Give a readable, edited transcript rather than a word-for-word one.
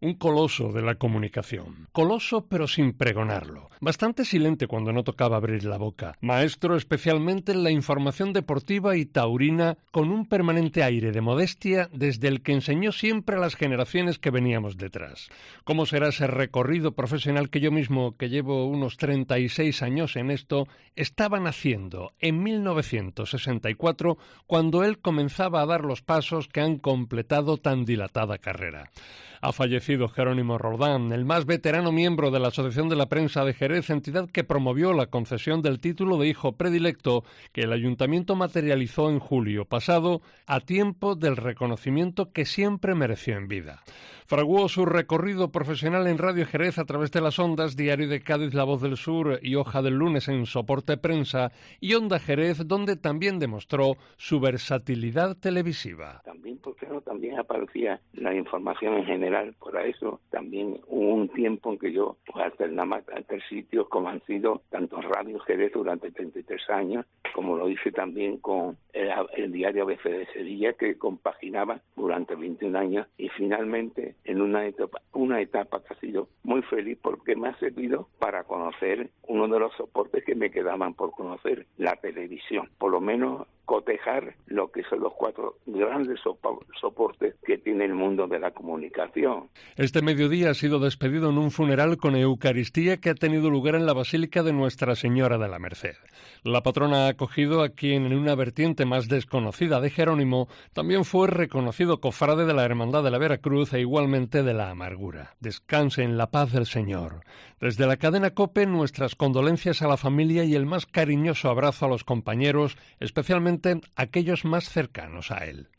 un coloso de la comunicación. Coloso pero sin pregonarlo. Bastante silente cuando no tocaba abrir la boca. Maestro especialmente en la información deportiva y taurina, con un permanente aire de modestia desde el que enseñó siempre a las generaciones que veníamos detrás. ¿Cómo será ese recorrido profesional que yo mismo, que llevo unos 36 años en esto, estaba naciendo en 1964, cuando él comenzaba a dar los pasos que han completado tan dilatada carrera? Ha fallecido Jerónimo Roldán, el más veterano miembro de la Asociación de la Prensa de Jerez, entidad que promovió la concesión del título de hijo predilecto que el Ayuntamiento materializó en julio pasado, a tiempo del reconocimiento que siempre mereció en vida. Fraguó su recorrido profesional en Radio Jerez a través de las ondas, Diario de Cádiz, La Voz del Sur y Hoja del Lunes en Soporte Prensa, y Onda Jerez, donde también demostró su versatilidad televisiva. También aparecía la información en general, por eso también hubo un tiempo en que yo alternaba entre sitios como han sido tanto Radio Jerez durante 33 años, como lo hice también con el diario ABC de Sevilla, que compaginaba durante 21 años, y finalmente en una etapa que ha sido muy feliz porque me ha servido para conocer uno de los soportes que me quedaban por conocer, la televisión, por lo menos cotejar lo que son los 4 grandes soportes que tiene el mundo de la comunicación. Este mediodía ha sido despedido en un funeral con Eucaristía que ha tenido lugar en la Basílica de Nuestra Señora de la Merced. La patrona ha acogido a quien, en una vertiente más desconocida de Jerónimo, también fue reconocido cofrade de la Hermandad de la Veracruz e igualmente de la Amargura. Descanse en la paz del Señor. Desde la cadena COPE, nuestras condolencias a la familia y el más cariñoso abrazo a los compañeros, especialmente aquellos más cercanos a él.